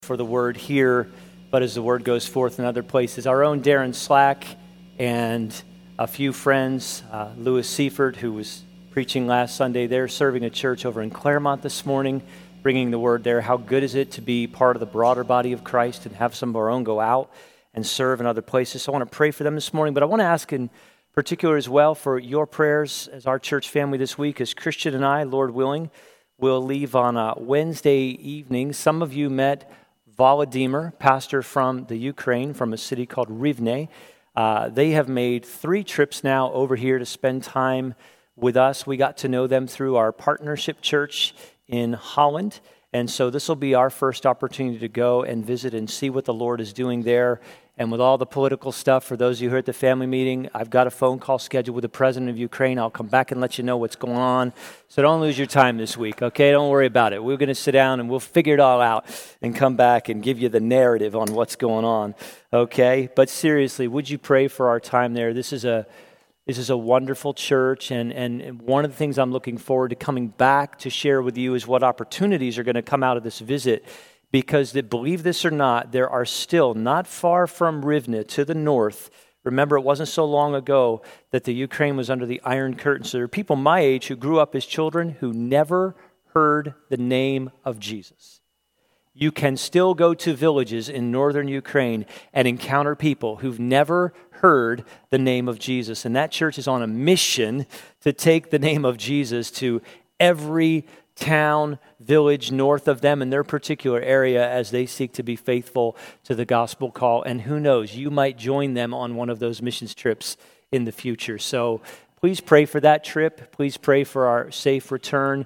for the word here, but as the word goes forth in other places. Our own Darren Slack and a few friends, Louis Seifert, who was preaching last Sunday, they're serving a church over in Claremont this morning, bringing the word there. How good is it to be part of the broader body of Christ and have some of our own go out and serve in other places? So I want to pray for them this morning, but I want to ask in particular as well for your prayers as our church family this week, as Christian and I, Lord willing, will leave on a Wednesday evening. Some of you met Volodymyr, pastor from the Ukraine, from a city called Rivne. They have made 3 trips now over here to spend time with us. We got to know them through our partnership church in Holland. And so this will be our first opportunity to go and visit and see what the Lord is doing there. And with all the political stuff, for those of you who are at the family meeting, I've got a phone call scheduled with the president of Ukraine. I'll come back and let you know what's going on. So don't lose your time this week, okay? Don't worry about it. We're going to sit down and we'll figure it all out and come back and give you the narrative on what's going on, okay? But seriously, would you pray for our time there? This is a wonderful church, and one of the things I'm looking forward to coming back to share with you is what opportunities are going to come out of this visit, because believe this or not, there are still, not far from Rivne to the north, remember it wasn't so long ago that the Ukraine was under the Iron Curtain, so there are people my age who grew up as children who never heard the name of Jesus. You can still go to villages in northern Ukraine and encounter people who've never heard the name of Jesus. And that church is on a mission to take the name of Jesus to every town, village north of them in their particular area as they seek to be faithful to the gospel call. And who knows, you might join them on one of those missions trips in the future. So please pray for that trip. Please pray for our safe return.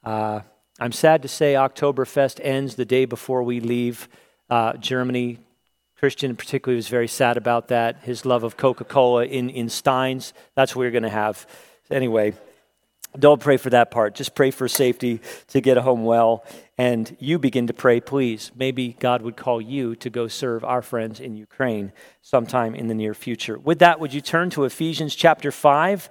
I'm sad to say Oktoberfest ends the day before we leave Germany. Christian particularly was very sad about that. His love of Coca-Cola in steins, that's what we're going to have. Anyway, don't pray for that part. Just pray for safety to get home well. And you begin to pray, please. Maybe God would call you to go serve our friends in Ukraine sometime in the near future. With that, would you turn to Ephesians chapter 5?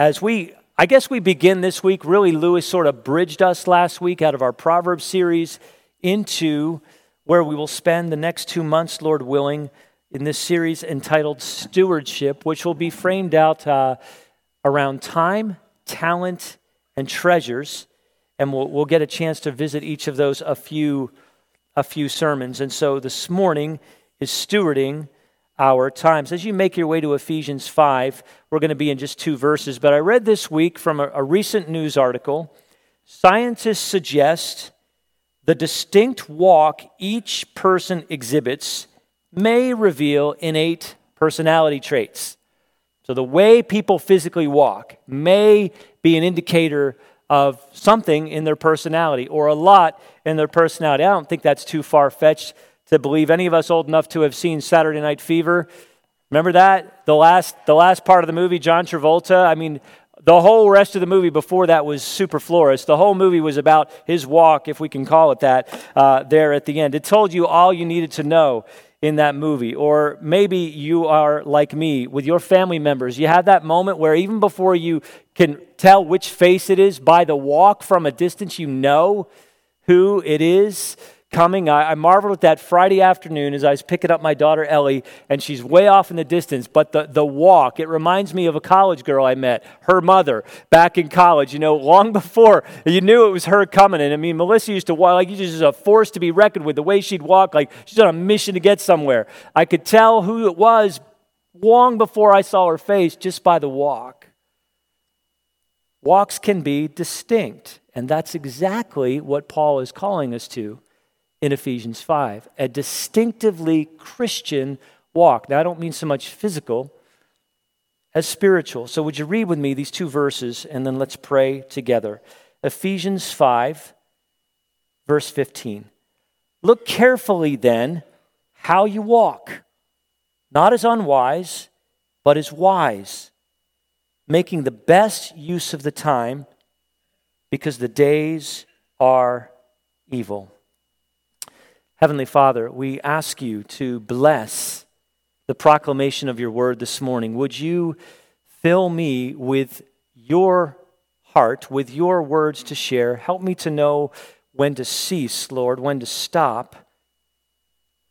I guess we begin this week. Really, Lewis sort of bridged us last week out of our Proverbs series into where we will spend the next 2 months, Lord willing, in this series entitled Stewardship, which will be framed out around time, talent, and treasures. And we'll get a chance to visit each of those a few sermons. And so this morning is stewarding our times. As you make your way to Ephesians 5, we're going to be in just 2 verses. But I read this week from a recent news article, scientists suggest the distinct walk each person exhibits may reveal innate personality traits. So the way people physically walk may be an indicator of something in their personality or a lot in their personality. I don't think that's too far-fetched to believe. Any of us old enough to have seen Saturday Night Fever? Remember that? The last part of the movie, John Travolta? I mean, the whole rest of the movie before that was superfluous. The whole movie was about his walk, if we can call it that, there at the end. It told you all you needed to know in that movie. Or maybe you are like me with your family members. You have that moment where even before you can tell which face it is by the walk from a distance, you know who it is coming. I marveled at that Friday afternoon as I was picking up my daughter Ellie, and she's way off in the distance, but the walk, it reminds me of a college girl I met, her mother, back in college, long before you knew it was her coming. And I mean, Melissa used to walk like she's just a force to be reckoned with, the way she'd walk, like she's on a mission to get somewhere. I could tell who it was long before I saw her face just by the walk. Walks can be distinct, and that's exactly what Paul is calling us to in Ephesians 5, a distinctively Christian walk. Now, I don't mean so much physical as spiritual. So would you read with me these 2 verses, and then let's pray together. Ephesians 5, verse 15. Look carefully then how you walk, not as unwise, but as wise, making the best use of the time, because the days are evil. Heavenly Father, we ask you to bless the proclamation of your word this morning. Would you fill me with your heart, with your words to share? Help me to know when to cease, Lord, when to stop,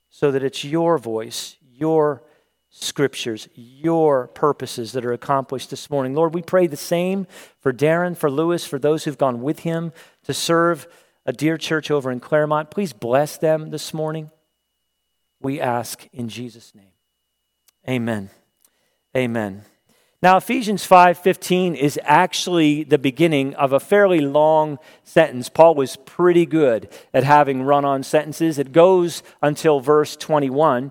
so that it's your voice, your scriptures, your purposes that are accomplished this morning. Lord, we pray the same for Darren, for Lewis, for those who've gone with him to serve a dear church over in Claremont. Please bless them this morning. We ask in Jesus' name. Amen. Amen. Now, Ephesians 5:15 is actually the beginning of a fairly long sentence. Paul was pretty good at having run-on sentences. It goes until verse 21.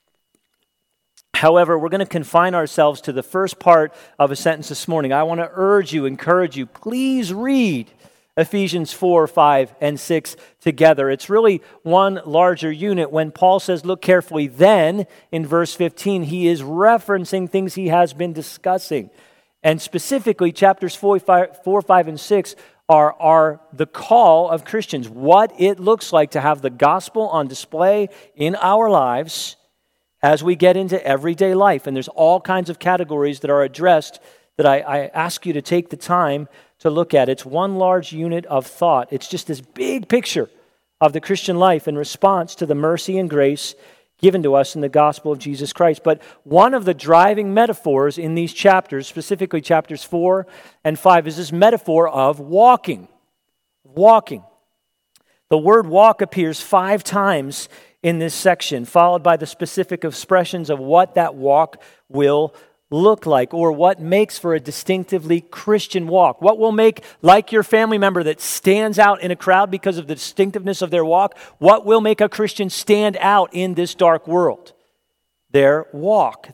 However, we're going to confine ourselves to the first part of a sentence this morning. I want to encourage you, please read Ephesians 4, 5, and 6 together. It's really one larger unit. When Paul says, look carefully, then in verse 15, he is referencing things he has been discussing. And specifically, chapters 4, 5, and 6 are the call of Christians, what it looks like to have the gospel on display in our lives as we get into everyday life. And there's all kinds of categories that are addressed that I ask you to take the time to look at. It's one large unit of thought. It's just this big picture of the Christian life in response to the mercy and grace given to us in the gospel of Jesus Christ. But one of the driving metaphors in these chapters, specifically chapters 4 and 5, is this metaphor of walking. Walking. The word walk appears 5 times in this section, followed by the specific expressions of what that walk will look like, or what makes for a distinctively Christian walk. What will make, like your family member that stands out in a crowd because of the distinctiveness of their walk, what will make a Christian stand out in this dark world? Their walk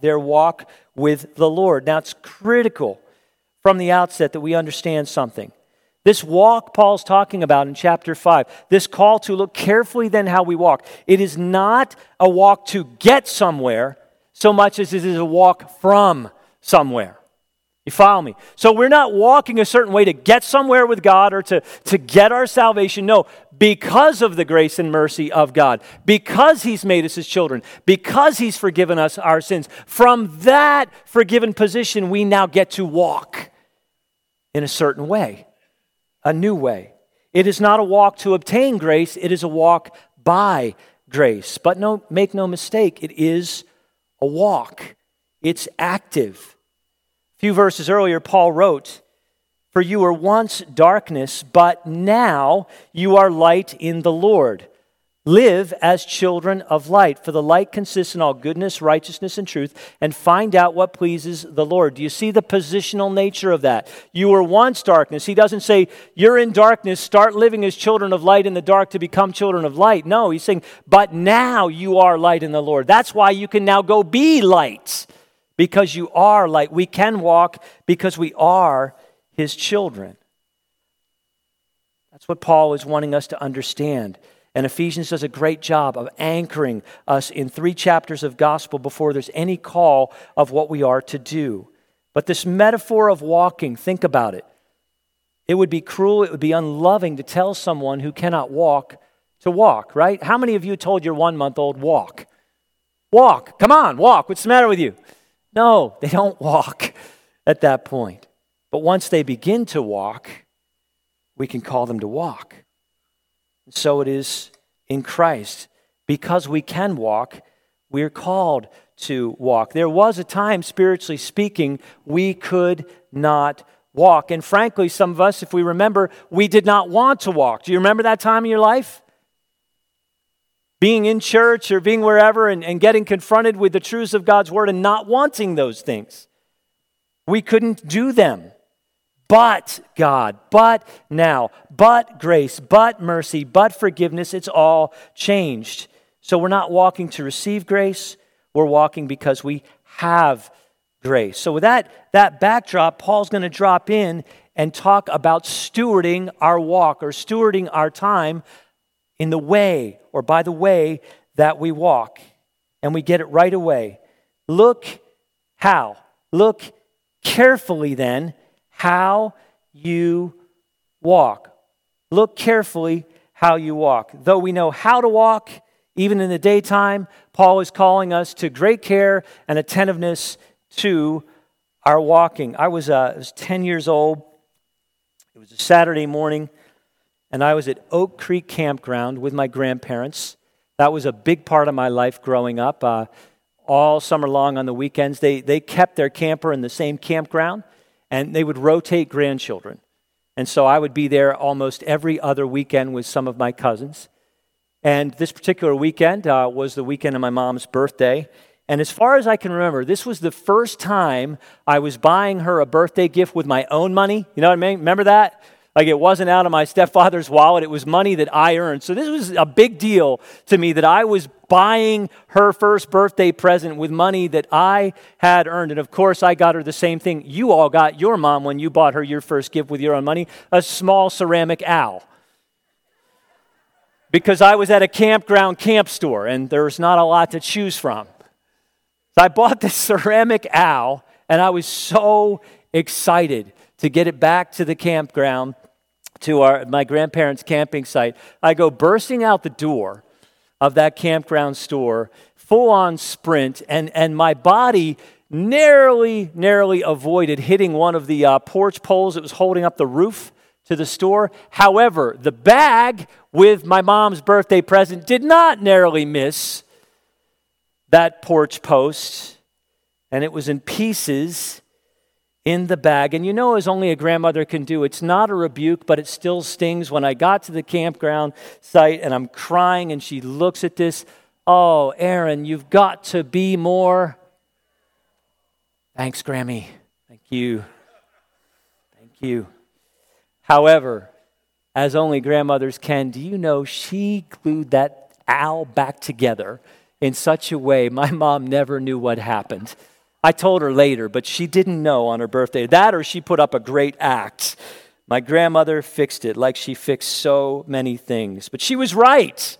with the Lord. Now, it's critical from the outset that we understand something. This walk Paul's talking about in chapter 5, this call to look carefully then how we walk, it is not a walk to get somewhere so much as it is a walk from somewhere. You follow me? So we're not walking a certain way to get somewhere with God or to get our salvation. No, because of the grace and mercy of God, because He's made us His children, because He's forgiven us our sins, from that forgiven position we now get to walk in a certain way. A new way. It is not a walk to obtain grace, it is a walk by grace. But make no mistake, it is a walk. It's active. A few verses earlier, Paul wrote, "For you were once darkness, but now you are light in the Lord. Live as children of light, for the light consists in all goodness, righteousness, and truth, and find out what pleases the Lord." Do you see the positional nature of that? You were once darkness. He doesn't say, you're in darkness, start living as children of light in the dark to become children of light. No, he's saying, but now you are light in the Lord. That's why you can now go be light, because you are light. We can walk because we are His children. That's what Paul is wanting us to understand. And Ephesians does a great job of anchoring us in 3 chapters of gospel before there's any call of what we are to do. But this metaphor of walking, think about it. It would be cruel, it would be unloving to tell someone who cannot walk to walk, right? How many of you told your 1-month-old walk? Walk, come on, walk. What's the matter with you? No, they don't walk at that point. But once they begin to walk, we can call them to walk. So it is in Christ. Because we can walk, we're called to walk. There was a time, spiritually speaking, we could not walk. And frankly, some of us, if we remember, we did not want to walk. Do you remember that time in your life? Being in church or being wherever and getting confronted with the truths of God's Word and not wanting those things. We couldn't do them. But God, but now, but grace, but mercy, but forgiveness, it's all changed. So we're not walking to receive grace, we're walking because we have grace. So with that backdrop, Paul's going to drop in and talk about stewarding our walk or stewarding our time in the way or by the way that we walk. And we get it right away. Look how. Look carefully then how you walk. Look carefully how you walk. Though we know how to walk, even in the daytime, Paul is calling us to great care and attentiveness to our walking. I was 10 years old. It was a Saturday morning, and I was at Oak Creek Campground with my grandparents. That was a big part of my life growing up. All summer long on the weekends, they kept their camper in the same campground, and they would rotate grandchildren. And so I would be there almost every other weekend with some of my cousins. And this particular weekend was the weekend of my mom's birthday. And as far as I can remember, this was the first time I was buying her a birthday gift with my own money. You know what I mean? Remember that? Like, it wasn't out of my stepfather's wallet. It was money that I earned. So this was a big deal to me that I was buying her first birthday present with money that I had earned. And of course, I got her the same thing you all got your mom when you bought her your first gift with your own money, a small ceramic owl. Because I was at a campground camp store, and there's not a lot to choose from. So I bought this ceramic owl, and I was so excited to get it back to the campground, to my grandparents' camping site. I go bursting out the door of that campground store, full-on sprint, and my body narrowly avoided hitting one of the porch poles that was holding up the roof to the store. However, the bag with my mom's birthday present did not narrowly miss that porch post, and it was in pieces in the bag. And you know, as only a grandmother can do, it's not a rebuke, but it still stings. When I got to the campground site and I'm crying and she looks at this, "Oh, Aaron, you've got to be more." Thanks, Grammy. Thank you. Thank you. However, as only grandmothers can, do you know she glued that owl back together in such a way my mom never knew what happened. I told her later, but she didn't know on her birthday. That, or she put up a great act. My grandmother fixed it like she fixed so many things. But she was right.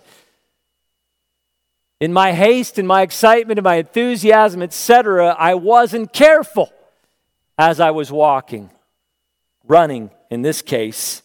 In my haste, in my excitement, in my enthusiasm, etc., I wasn't careful as I was walking, running in this case,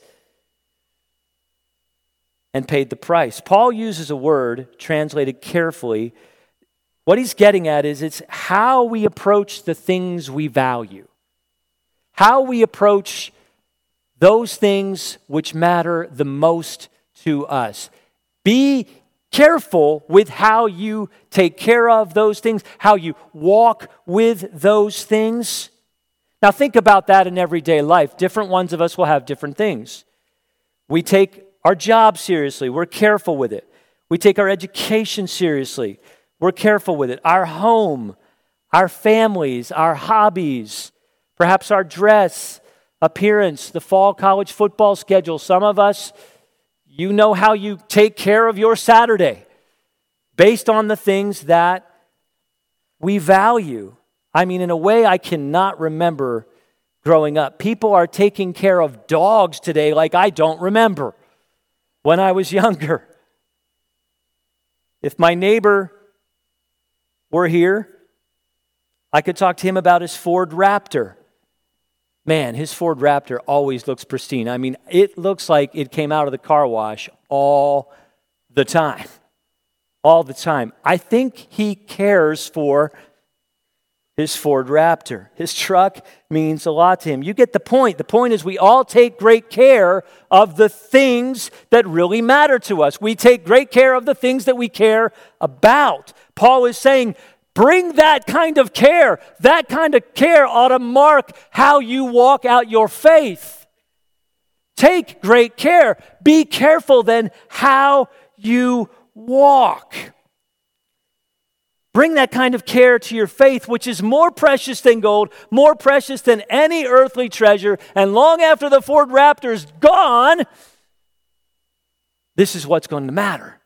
and paid the price. Paul uses a word translated carefully. What he's getting at is it's how we approach the things we value, how we approach those things which matter the most to us. Be careful with how you take care of those things, how you walk with those things. Now think about that in everyday life. Different ones of us will have different things. We take our job seriously. We're careful with it. We take our education seriously. We're careful with it. Our home, our families, our hobbies, perhaps our dress, appearance, the fall college football schedule. Some of us, you know how you take care of your Saturday based on the things that we value. I mean, in a way I cannot remember growing up. People are taking care of dogs today like I don't remember when I was younger. If my neighbor were here, I could talk to him about his Ford Raptor. Man, his Ford Raptor always looks pristine. I mean, it looks like it came out of the car wash all the time. All the time. I think he cares for his Ford Raptor. His truck means a lot to him. You get the point. The point is we all take great care of the things that really matter to us. We take great care of the things that we care about. Paul is saying, bring that kind of care. That kind of care ought to mark how you walk out your faith. Take great care. Be careful then how you walk. Bring that kind of care to your faith, which is more precious than gold, more precious than any earthly treasure. And long after the Ford Raptor's gone, this is what's going to matter.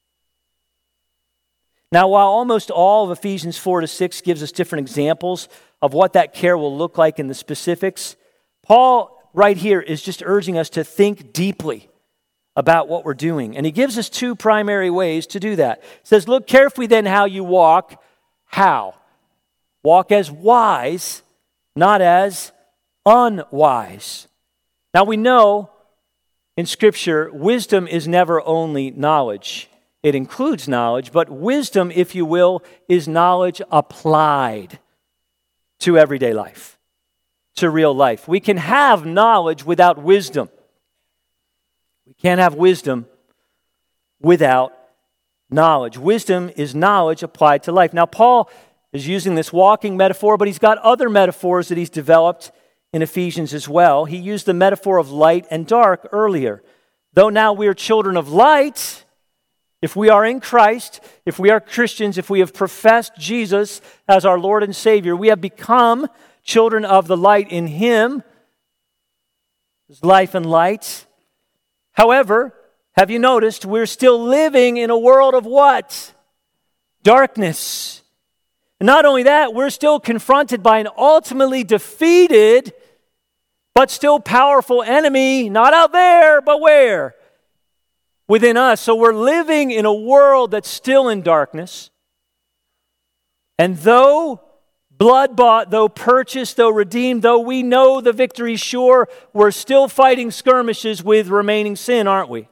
Now, while almost all of Ephesians 4-6 gives us different examples of what that care will look like in the specifics, Paul right here is just urging us to think deeply about what we're doing. And he gives us two primary ways to do that. He says, look carefully then how you walk. How? Walk as wise, not as unwise. Now we know in Scripture, wisdom is never only knowledge. It includes knowledge, but wisdom, if you will, is knowledge applied to everyday life, to real life. We can have knowledge without wisdom. We can't have wisdom without knowledge. Wisdom is knowledge applied to life. Now, Paul is using this walking metaphor, but he's got other metaphors that he's developed in Ephesians as well. He used the metaphor of light and dark earlier. Though now we are children of light, if we are in Christ, if we are Christians, if we have professed Jesus as our Lord and Savior, we have become children of the light in Him. There's life and light. However, have you noticed we're still living in a world of what? Darkness. And not only that, we're still confronted by an ultimately defeated but still powerful enemy, not out there, but where? Within us. So we're living in a world that's still in darkness. And though blood-bought, though purchased, though redeemed, though we know the victory's sure, we're still fighting skirmishes with remaining sin, aren't we?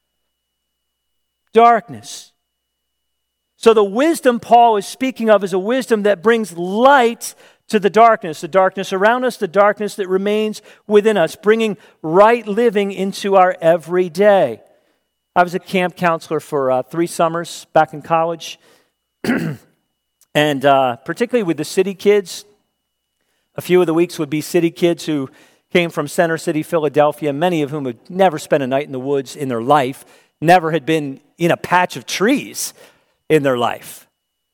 Darkness. So the wisdom Paul is speaking of is a wisdom that brings light to the darkness around us, the darkness that remains within us, bringing right living into our everyday. I was a camp counselor for 3 summers back in college, and particularly with the city kids. A few of the weeks would be city kids who came from Center City, Philadelphia, many of whom had never spent a night in the woods in their life, never had been in a patch of trees in their life.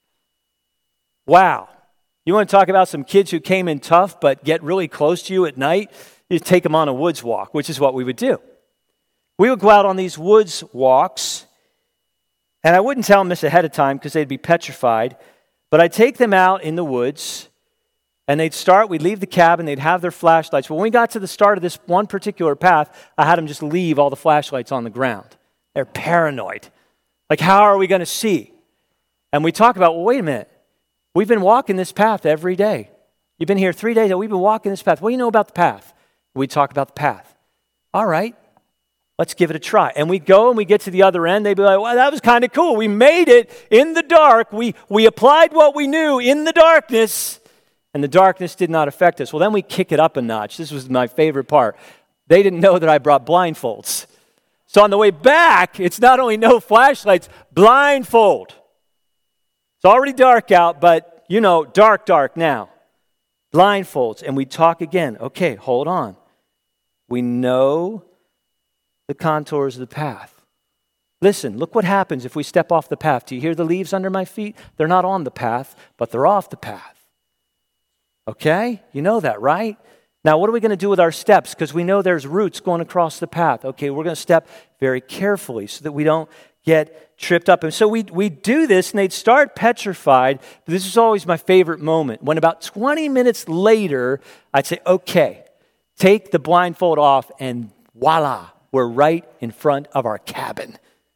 Wow. You want to talk about some kids who came in tough but get really close to you at night? You take them on a woods walk, which is what we would do. We would go out on these woods walks, and I wouldn't tell them this ahead of time because they'd be petrified, but I'd take them out in the woods, and we'd leave the cabin, they'd have their flashlights. But when we got to the start of this one particular path, I had them just leave all the flashlights on the ground. They're paranoid. Like, how are we going to see? And we talk about, well, wait a minute. We've been walking this path every day. You've been here 3 days, and we've been walking this path. What do you know about the path? We talk about the path. All right, let's give it a try. And we go and we get to the other end. They'd be like, well, that was kind of cool. We made it in the dark. We applied what we knew in the darkness, and the darkness did not affect us. Well, then we kick it up a notch. This was my favorite part. They didn't know that I brought blindfolds. So on the way back, it's not only no flashlights, blindfold. It's already dark out, but, dark now. Blindfolds. And we talk again. Okay, hold on. We know the contours of the path. Listen, look what happens if we step off the path. Do you hear the leaves under my feet? They're not on the path, but they're off the path. Okay? You know that, right? Now, what are we going to do with our steps? Because we know there's roots going across the path. Okay, we're going to step very carefully so that we don't get tripped up. And so we do this, and they'd start petrified. But this is always my favorite moment. When about 20 minutes later, I'd say, okay, take the blindfold off, and voila, we're right in front of our cabin.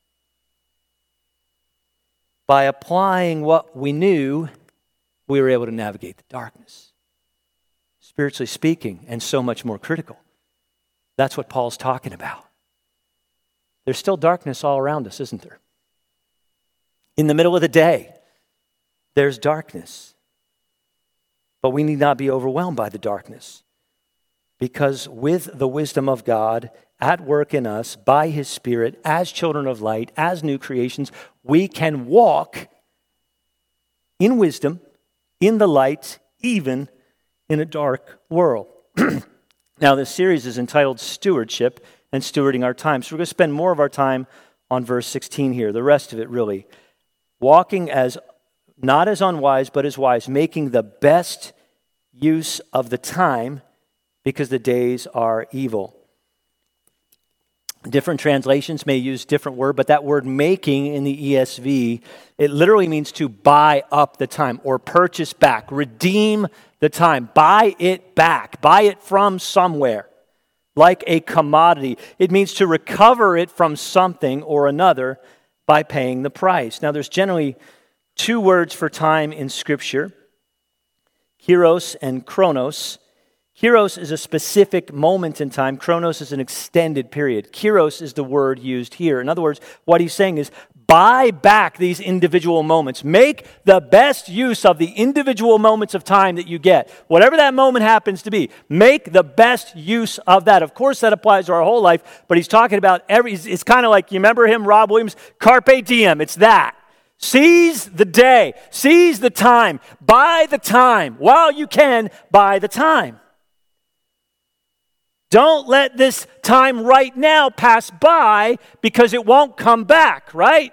By applying what we knew, we were able to navigate the darkness. Spiritually speaking, and so much more critical. That's what Paul's talking about. There's still darkness all around us, isn't there? In the middle of the day, there's darkness. But we need not be overwhelmed by the darkness. Because with the wisdom of God at work in us, by His Spirit, as children of light, as new creations, we can walk in wisdom, in the light, even in a dark world. Now, this series is entitled Stewardship and Stewarding Our Time. So we're going to spend more of our time on verse 16 here, the rest of it really. Walking as, not as unwise, but as wise, making the best use of the time because the days are evil. Different translations may use different word, but that word making in the ESV, it literally means to buy up the time or purchase back, redeem the time, buy it back, buy it from somewhere, like a commodity. It means to recover it from something or another by paying the price. Now, there's generally 2 words for time in Scripture, kairos and chronos. Kairos is a specific moment in time. Chronos is an extended period. Kairos is the word used here. In other words, what he's saying is Buy back these individual moments. Make the best use of the individual moments of time that you get. Whatever that moment happens to be, make the best use of that. Of course, that applies to our whole life, but he's talking about it's kind of like, you remember him, Rob Williams? Carpe diem, it's that. Seize the day. Seize the time. Buy the time. While you can, buy the time. Don't let this time right now pass by because it won't come back, right?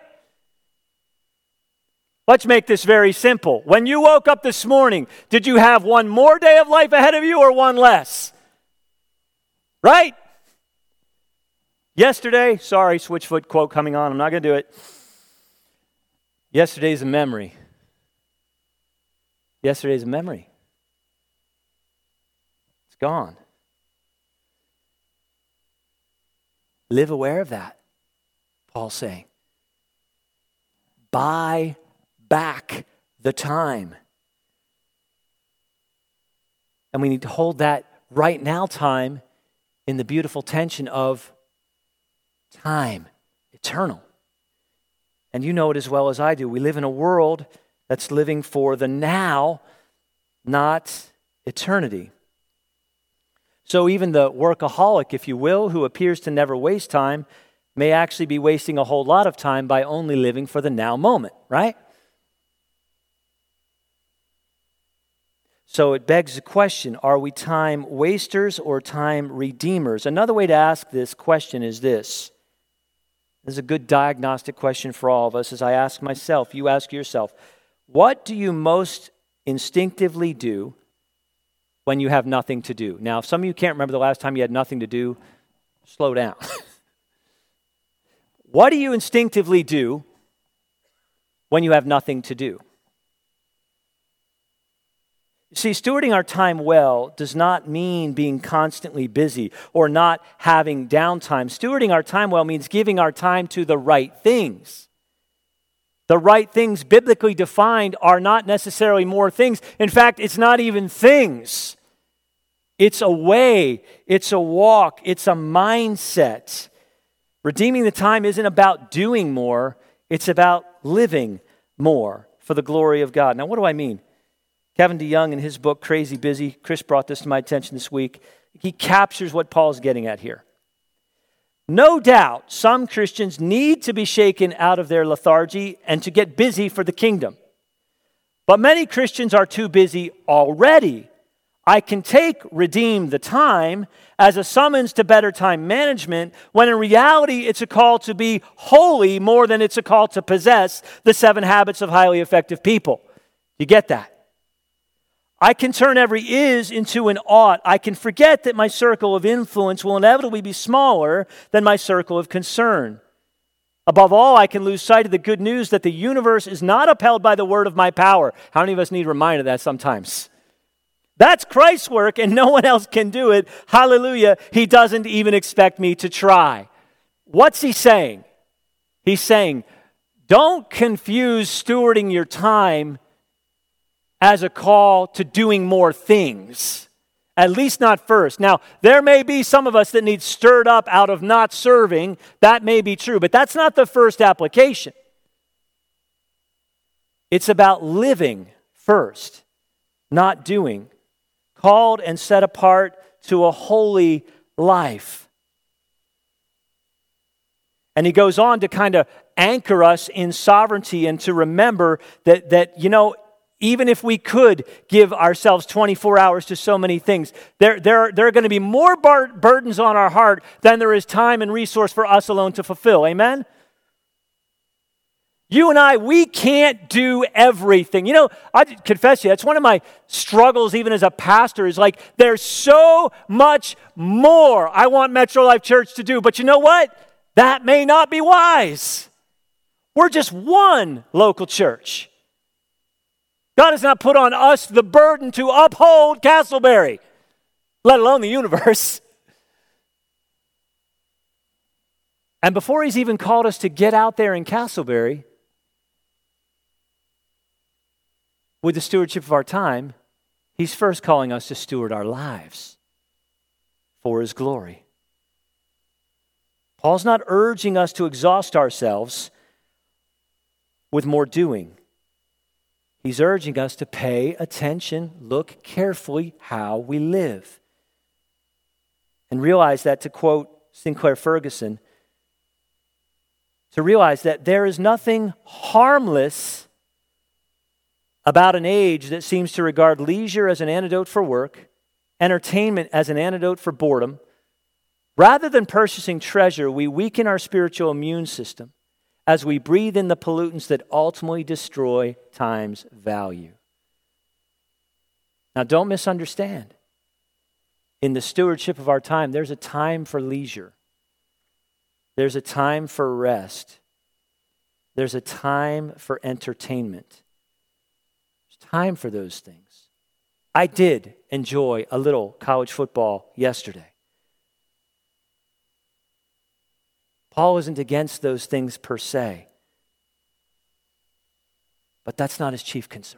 Let's make this very simple. When you woke up this morning, did you have one more day of life ahead of you or one less? Right? Yesterday, sorry, Switchfoot quote coming on. I'm not going to do it. Yesterday's a memory. Yesterday's a memory. It's gone. Live aware of that, Paul's saying. Buy back the time. And we need to hold that right now time in the beautiful tension of time, eternal. And you know it as well as I do. We live in a world that's living for the now, not eternity. So even the workaholic, if you will, who appears to never waste time, may actually be wasting a whole lot of time by only living for the now moment, right? So it begs the question, are we time wasters or time redeemers? Another way to ask this question is this. This is a good diagnostic question for all of us. As I ask myself, you ask yourself, what do you most instinctively do when you have nothing to do? Now, if some of you can't remember the last time you had nothing to do, slow down. What do you instinctively do when you have nothing to do? You see, stewarding our time well does not mean being constantly busy or not having downtime. Stewarding our time well means giving our time to the right things. The right things, biblically defined, are not necessarily more things. In fact, it's not even things. It's a way, it's a walk, it's a mindset. Redeeming the time isn't about doing more, it's about living more for the glory of God. Now, what do I mean? Kevin DeYoung, in his book, Crazy Busy, Chris brought this to my attention this week, he captures what Paul's getting at here. No doubt, some Christians need to be shaken out of their lethargy and to get busy for the kingdom. But many Christians are too busy already. I can take redeem the time as a summons to better time management, when in reality it's a call to be holy more than it's a call to possess the 7 habits of highly effective people. You get that? I can turn every is into an ought. I can forget that my circle of influence will inevitably be smaller than my circle of concern. Above all, I can lose sight of the good news that the universe is not upheld by the word of my power. How many of us need reminded of that sometimes? That's Christ's work and no one else can do it. Hallelujah. He doesn't even expect me to try. What's he saying? He's saying, don't confuse stewarding your time as a call to doing more things. At least not first. Now, there may be some of us that need stirred up out of not serving. That may be true, but that's not the first application. It's about living first, not doing. Called and set apart to a holy life. And he goes on to kind of anchor us in sovereignty and to remember that even if we could give ourselves 24 hours to so many things, there are going to be more burdens on our heart than there is time and resource for us alone to fulfill. Amen? You and I, we can't do everything. I confess to you, that's one of my struggles even as a pastor is like, there's so much more I want Metro Life Church to do. But you know what? That may not be wise. We're just one local church. God has not put on us the burden to uphold Castleberry, let alone the universe. And before he's even called us to get out there in Castleberry, with the stewardship of our time, he's first calling us to steward our lives for his glory. Paul's not urging us to exhaust ourselves with more doing. He's urging us to pay attention, look carefully how we live. And realize that, to quote Sinclair Ferguson, to realize that there is nothing harmless about an age that seems to regard leisure as an antidote for work, entertainment as an antidote for boredom. Rather than purchasing treasure, we weaken our spiritual immune system as we breathe in the pollutants that ultimately destroy time's value. Now, don't misunderstand. In the stewardship of our time, there's a time for leisure. There's a time for rest. There's a time for entertainment. There's time for those things. I did enjoy a little college football yesterday. Paul isn't against those things per se, but that's not his chief concern.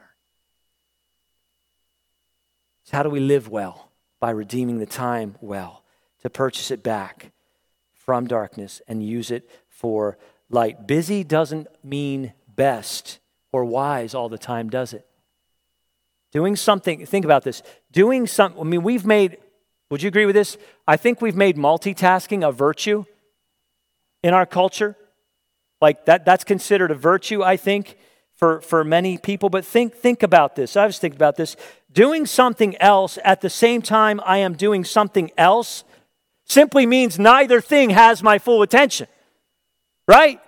It's how do we live well? By redeeming the time well, to purchase it back from darkness and use it for light. Busy doesn't mean best or wise all the time, does it? Doing something, think about this. Doing something, would you agree with this? I think we've made multitasking a virtue in our culture. Like that's considered a virtue, I think, for many people. But think about this. I was thinking about this. Doing something else at the same time I am doing something else simply means neither thing has my full attention. Right?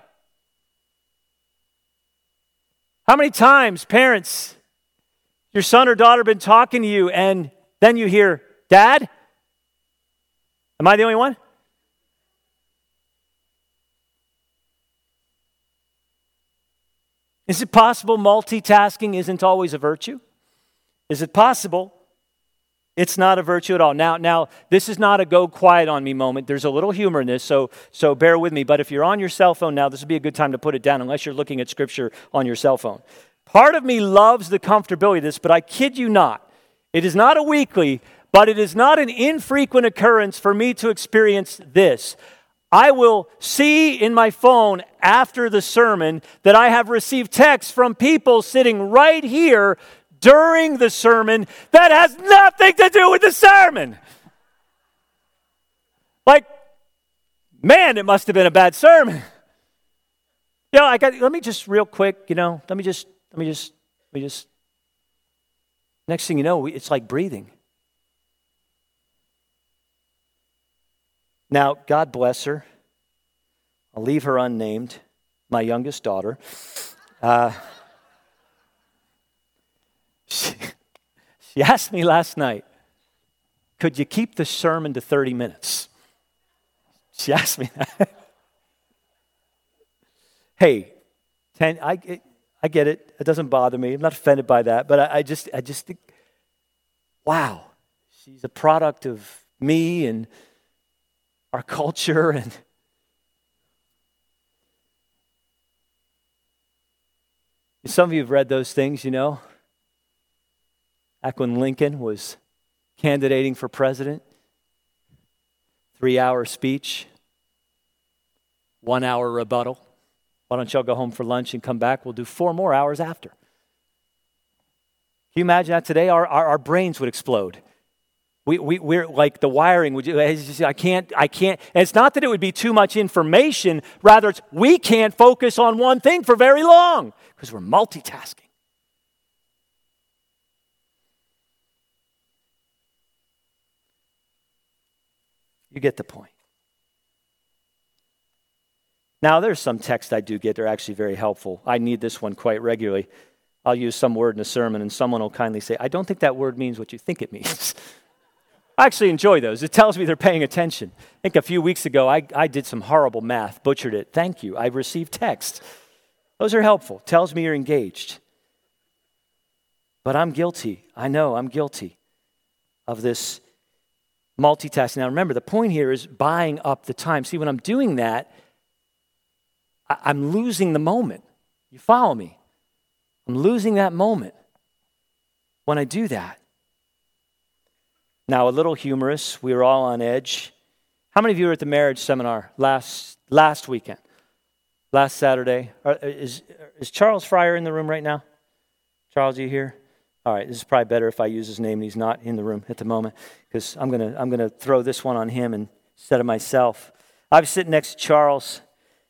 How many times, parents, your son or daughter been talking to you and then you hear, Dad? Am I the only one? Is it possible multitasking isn't always a virtue? Is it possible it's not a virtue at all? Now, this is not a go quiet on me moment. There's a little humor in this, so bear with me. But if you're on your cell phone now, this would be a good time to put it down unless you're looking at Scripture on your cell phone. Part of me loves the comfortability of this, but I kid you not. It is not a weekly, but it is not an infrequent occurrence for me to experience this. I will see in my phone after the sermon that I have received texts from people sitting right here during the sermon that has nothing to do with the sermon. Like, man, it must have been a bad sermon. Let me just real quick, let me just. Next thing you know, it's like breathing. Now, God bless her. I'll leave her unnamed, my youngest daughter. She asked me last night, could you keep the sermon to 30 minutes? She asked me that. Hey, I get it. It doesn't bother me. I'm not offended by that. But I just think, wow, she's a product of me and our culture. And some of you have read those things, Back when Lincoln was candidating for president, 3-hour speech, 1-hour rebuttal. Why don't y'all go home for lunch and come back? We'll do 4 more hours after. Can you imagine that today? Our brains would explode. We're like the wiring would. I can't. And it's not that it would be too much information. Rather, it's we can't focus on one thing for very long because we're multitasking. You get the point. Now, there's some text I do get. They're actually very helpful. I need this one quite regularly. I'll use some word in a sermon, and someone will kindly say, I don't think that word means what you think it means. I actually enjoy those. It tells me they're paying attention. I think a few weeks ago, I did some horrible math, butchered it. Thank you. I received text. Those are helpful. Tells me you're engaged. But I'm guilty. I know I'm guilty of this multitasking. Now remember, the point here is buying up the time. See, when I'm doing that, I'm losing the moment. You follow me? I'm losing that moment when I do that. Now, a little humorous. We were all on edge. How many of you were at the marriage seminar last weekend? last Saturday. Is Charles Fryer in the room right now? Charles, are you here? All right, this is probably better if I use his name and he's not in the room at the moment, because I'm gonna throw this one on him instead of myself. I was sitting next to Charles,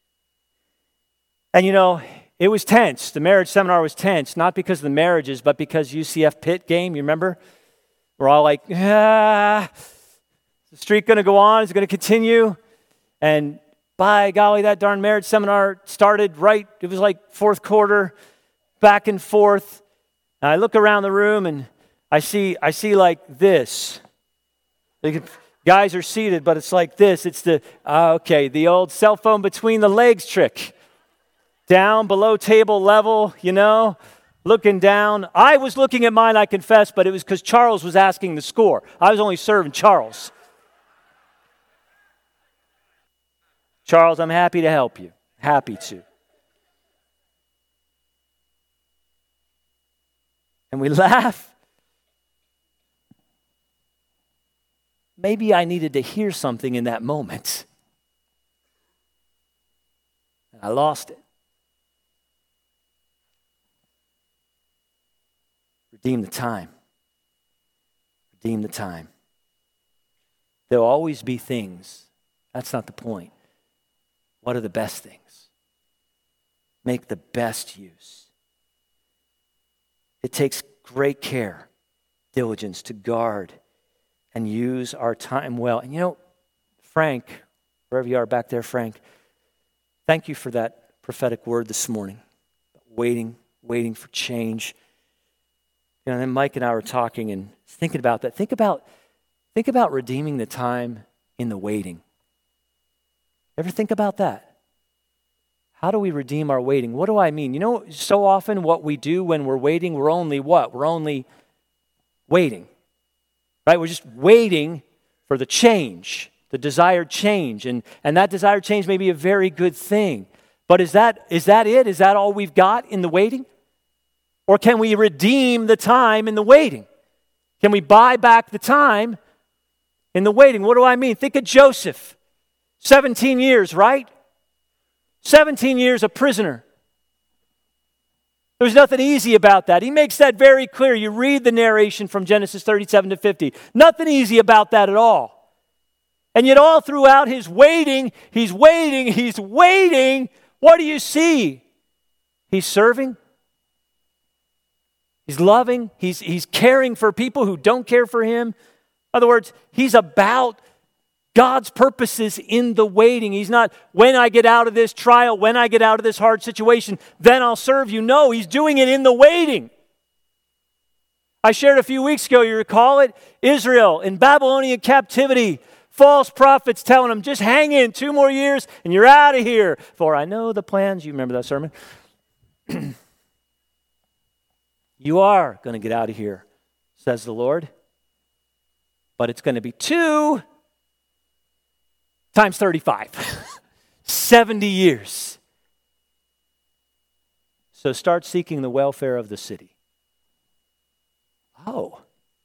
and it was tense. The marriage seminar was tense, not because of the marriages, but because UCF Pitt game, you remember? We're all like, is the streak going to go on? Is it going to continue? And by golly, that darn marriage seminar started it was like fourth quarter, back and forth. And I look around the room and I see like this. Guys are seated, but it's like this. It's the old cell phone between the legs trick. Down below table level, looking down. I was looking at mine, I confess, but it was because Charles was asking the score. I was only serving Charles. Charles, I'm happy to help you. Happy to. And we laugh. Maybe I needed to hear something in that moment. And I lost it. Redeem the time. Redeem the time. There'll always be things. That's not the point. What are the best things? Make the best use. It takes great care, diligence to guard and use our time well. And Frank, wherever you are back there, Frank, thank you for that prophetic word this morning. Waiting for change. And then Mike and I were talking and thinking about that. Think about redeeming the time in the waiting. Ever think about that? How do we redeem our waiting? What do I mean? So often what we do when we're waiting, we're only what? We're only waiting. Right? We're just waiting for the change, the desired change. And that desired change may be a very good thing. But is that it? Is that all we've got in the waiting? Or can we redeem the time in the waiting? Can we buy back the time in the waiting? What do I mean? Think of Joseph. 17 years, right? 17 years a prisoner. There's nothing easy about that. He makes that very clear. You read the narration from Genesis 37 to 50. Nothing easy about that at all. And yet all throughout his waiting, he's waiting. What do you see? He's serving. He's loving. He's caring for people who don't care for him. In other words, he's about God's purposes in the waiting. He's not, when I get out of this trial, when I get out of this hard situation, then I'll serve you. No, he's doing it in the waiting. I shared a few weeks ago, you recall it? Israel in Babylonian captivity. False prophets telling them, just hang in 2 more years and you're out of here. For I know the plans. You remember that sermon? You are going to get out of here, says the Lord. But it's going to be 2 times 35. 70 years. So start seeking the welfare of the city. Oh.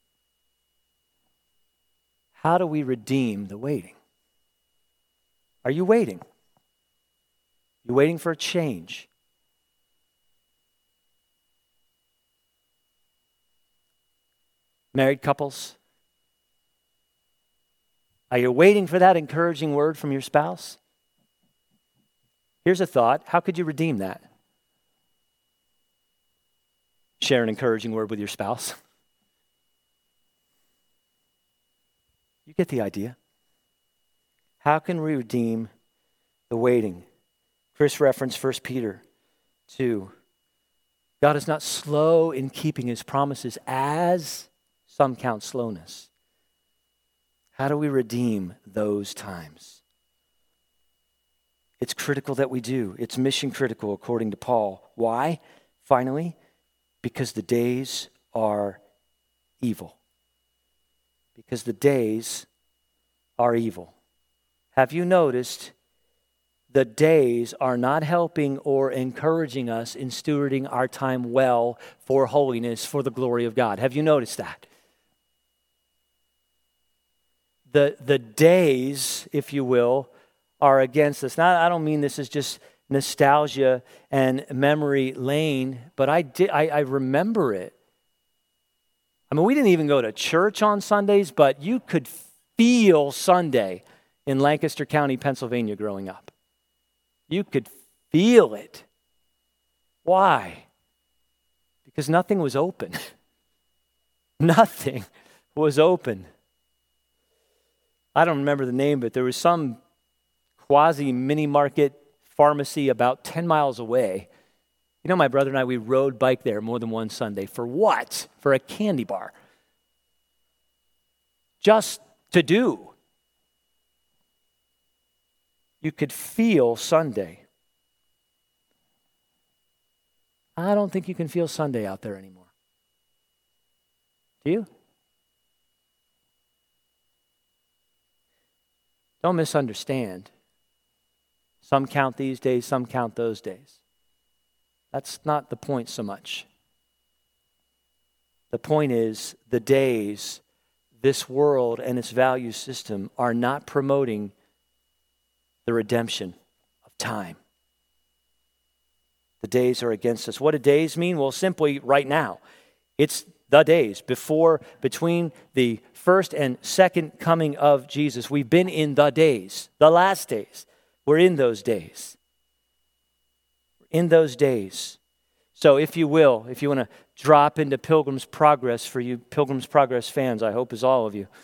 How do we redeem the waiting? Are you waiting? You waiting for a change? Married couples, are you waiting for that encouraging word from your spouse? Here's a thought. How could you redeem that? Share an encouraging word with your spouse. You get the idea. How can we redeem the waiting? Chris referenced 1 Peter 2. God is not slow in keeping his promises, as some count slowness. How do we redeem those times? It's critical that we do. It's mission critical, according to Paul. Why? Finally, because the days are evil. Because the days are evil. Have you noticed the days are not helping or encouraging us in stewarding our time well for holiness, for the glory of God? Have you noticed that? The days, if you will, are against us. Now, I don't mean this is just nostalgia and memory lane, but I remember it. I mean, we didn't even go to church on Sundays, but you could feel Sunday in Lancaster County, Pennsylvania growing up. You could feel it. Why? Because nothing was open. Nothing was open. I don't remember the name, but there was some quasi-mini market pharmacy about 10 miles away. You know, my brother and I, we rode bike there more than one Sunday. For what? For a candy bar. Just to do. You could feel Sunday. I don't think you can feel Sunday out there anymore. Do you? Don't misunderstand. Some count these days, some count those days. That's not the point so much. The point is, the days, this world and its value system are not promoting the redemption of time. The days are against us. What do days mean? Well, simply right now. It's the days between the first and second coming of Jesus. We've been in the days, the last days. We're in those days. In those days. So if you will, if you want to drop into Pilgrim's Progress, for you Pilgrim's Progress fans, I hope is all of you.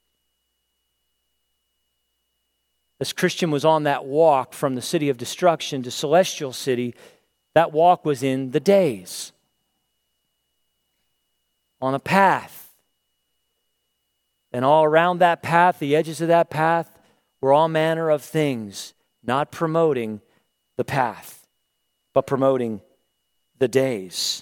As Christian was on that walk from the city of destruction to celestial city, that walk was in the days. On a path. And all around that path, the edges of that path, were all manner of things, not promoting the path, but promoting the days.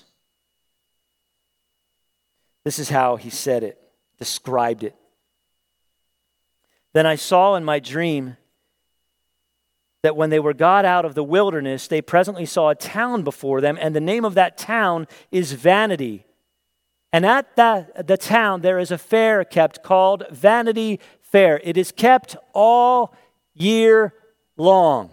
This is how he said it, described it. Then I saw in my dream that when they were got out of the wilderness, they presently saw a town before them, and the name of that town is Vanity. And at the town there is a fair kept called Vanity Fair. It is kept all year long.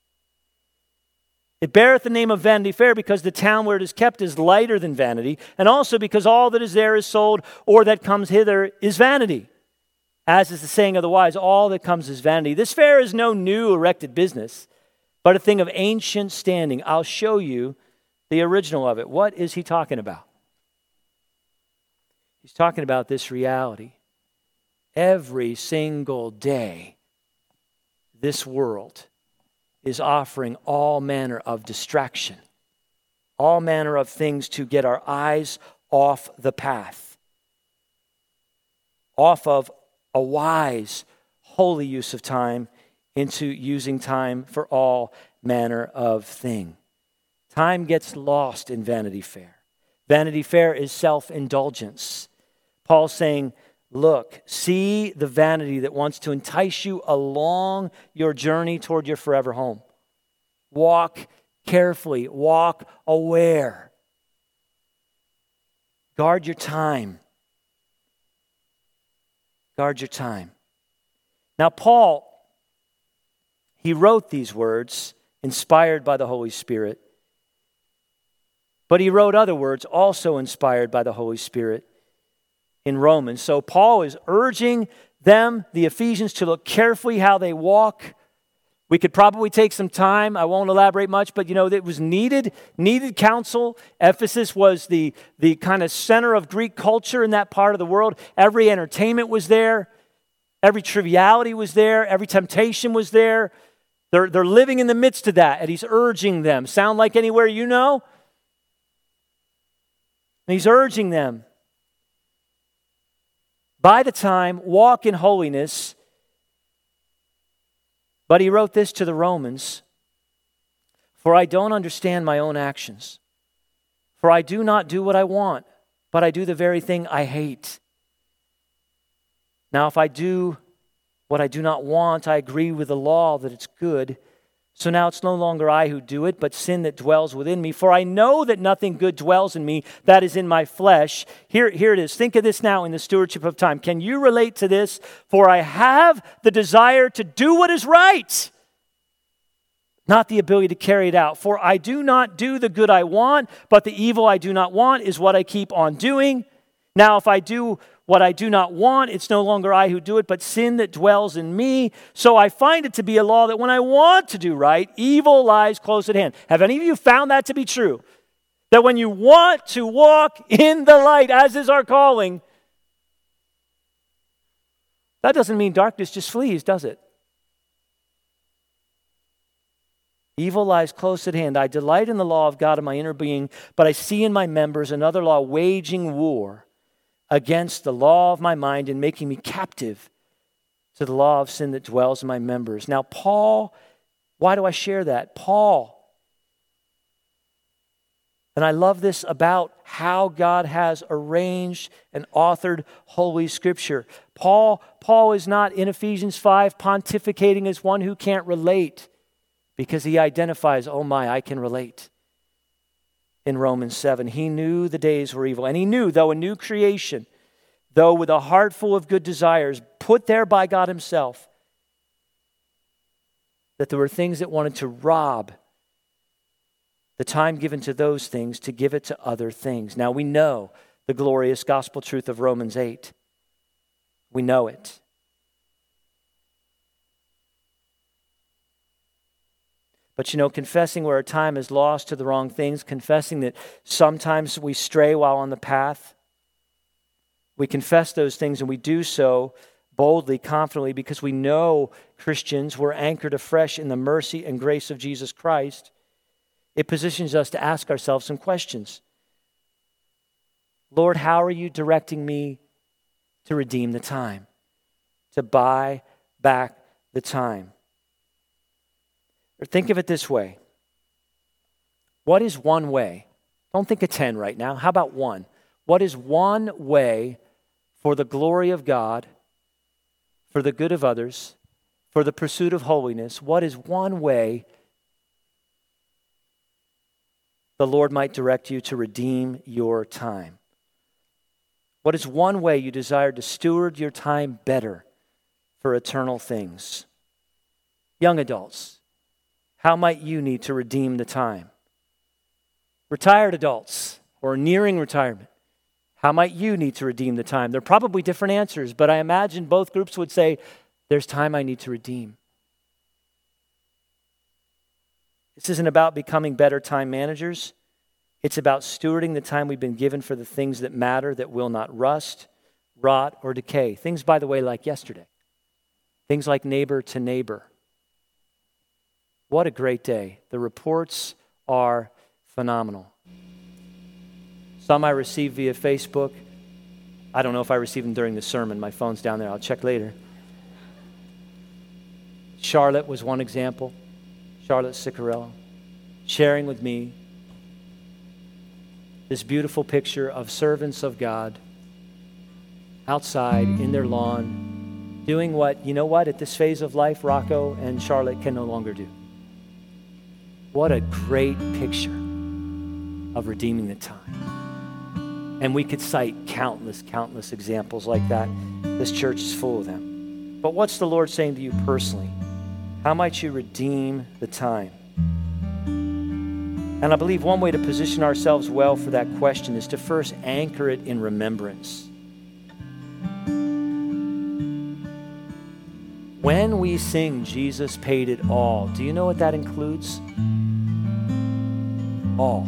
It beareth the name of Vanity Fair because the town where it is kept is lighter than vanity, and also because all that is there is sold, or that comes hither is vanity. As is the saying of the wise, all that comes is vanity. This fair is no new erected business, but a thing of ancient standing. I'll show you the original of it. What is he talking about? He's talking about this reality. Every single day, this world is offering all manner of distraction, all manner of things to get our eyes off the path, off of a wise, holy use of time into using time for all manner of thing. Time gets lost in Vanity Fair. Vanity Fair is self-indulgence. Paul's saying, look, see the vanity that wants to entice you along your journey toward your forever home. Walk carefully. Walk aware. Guard your time. Guard your time. Now, Paul, he wrote these words inspired by the Holy Spirit, but he wrote other words also inspired by the Holy Spirit in Romans. So Paul is urging them, the Ephesians, to look carefully how they walk. We could probably take some time. I won't elaborate much, but it was needed counsel. Ephesus was the kind of center of Greek culture in that part of the world. Every entertainment was there. Every triviality was there. Every temptation was there. They're living in the midst of that, and he's urging them. Sound like anywhere you know? And he's urging them. By the time, walk in holiness. But he wrote this to the Romans, for I don't understand my own actions. For I do not do what I want, but I do the very thing I hate. Now if I do what I do not want, I agree with the law that it's good. So now it's no longer I who do it, but sin that dwells within me. For I know that nothing good dwells in me, that is in my flesh. Here it is. Think of this now in the stewardship of time. Can you relate to this? For I have the desire to do what is right. not the ability to carry it out. For I do not do the good I want, but the evil I do not want is what I keep on doing. Now, if I do what I do not want, it's no longer I who do it, but sin that dwells in me. So I find it to be a law that when I want to do right, evil lies close at hand. Have any of you found that to be true? That when you want to walk in the light, as is our calling, that doesn't mean darkness just flees, does it? Evil lies close at hand. I delight in the law of God in my inner being, but I see in my members another law waging war against the law of my mind and making me captive to the law of sin that dwells in my members. Now, Paul, why do I share that? Paul, and I love this about how God has arranged and authored Holy Scripture. Paul is not in Ephesians 5 pontificating as one who can't relate, because he identifies, oh my, I can relate. In Romans 7, he knew the days were evil. And he knew, though a new creation, though with a heart full of good desires, put there by God himself, that there were things that wanted to rob the time given to those things to give it to other things. Now we know the glorious gospel truth of Romans 8. We know it. But confessing where our time is lost to the wrong things, confessing that sometimes we stray while on the path, we confess those things and we do so boldly, confidently, because we know, Christians, we're anchored afresh in the mercy and grace of Jesus Christ. It positions us to ask ourselves some questions. Lord, how are you directing me to redeem the time, to buy back the time? Or think of it this way. What is one way? Don't think of 10 right now. How about one? What is one way for the glory of God, for the good of others, for the pursuit of holiness? What is one way the Lord might direct you to redeem your time? What is one way you desire to steward your time better for eternal things? Young adults, how might you need to redeem the time? Retired adults or nearing retirement, how might you need to redeem the time? They're probably different answers, but I imagine both groups would say, there's time I need to redeem. This isn't about becoming better time managers. It's about stewarding the time we've been given for the things that matter, that will not rust, rot, or decay. Things, by the way, like yesterday. Things like neighbor to neighbor. What a great day. The reports are phenomenal. Some I received via Facebook. I don't know if I received them during the sermon. My phone's down there. I'll check later. Charlotte was one example. Charlotte Sicarello sharing with me this beautiful picture of servants of God outside in their lawn doing what, at this phase of life, Rocco and Charlotte can no longer do. What a great picture of redeeming the time. And we could cite countless examples like that. This church is full of them. But what's the Lord saying to you personally? How might you redeem the time? And I believe one way to position ourselves well for that question is to first anchor it in remembrance. When we sing, Jesus paid it all, do you know what that includes? All.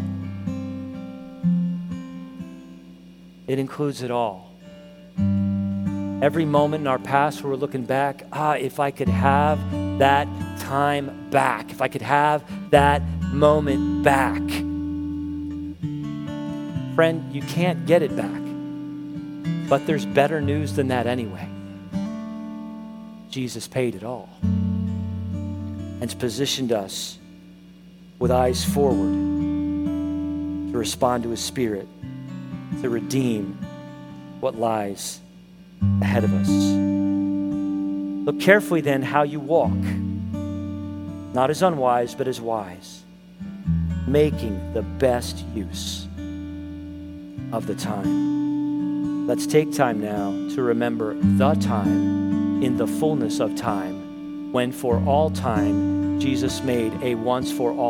It includes it all. Every moment in our past where we're looking back, if I could have that time back, if I could have that moment back. Friend, you can't get it back. But there's better news than that anyway. Jesus paid it all. And it's positioned us with eyes forward to respond to his Spirit, to redeem what lies ahead of us. Look carefully then how you walk, not as unwise, but as wise, making the best use of the time. Let's take time now to remember the time in the fullness of time, when for all time Jesus made a once for all